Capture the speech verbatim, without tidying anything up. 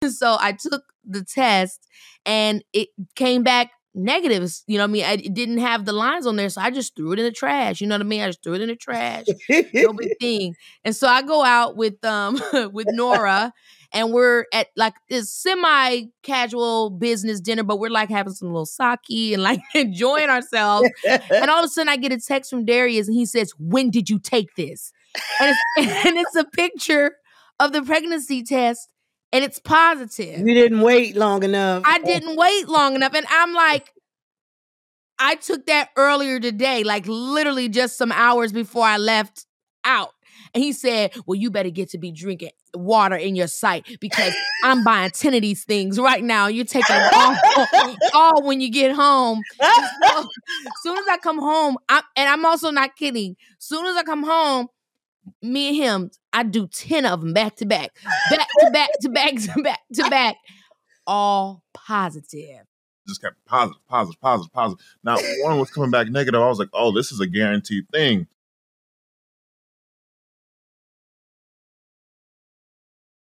So I took the test and it came back negatives. You know what I mean? I, it didn't have the lines on there. So I just threw it in the trash. You know what I mean? I just threw it in the trash. No big thing. And so I go out with um with Nora and we're at like this semi-casual business dinner, but we're like having some little sake and like enjoying ourselves. And all of a sudden I get a text from Darius and he says, "When did you take this?" And it's, and it's a picture of the pregnancy test. And it's positive. You didn't wait long enough. I didn't wait long enough. And I'm like, I took that earlier today, like literally just some hours before I left out. And he said, "Well, you better get to be drinking water in your sight because I'm buying ten of these things right now. You're taking them all, all when you get home." So, as soon as I come home, I, and I'm also not kidding, as soon as I come home, me and him, I do ten of them back to back, back to back to back to back to back, all positive. Just kept positive, positive, positive, positive. Now, one was coming back negative. I was like, oh, this is a guaranteed thing.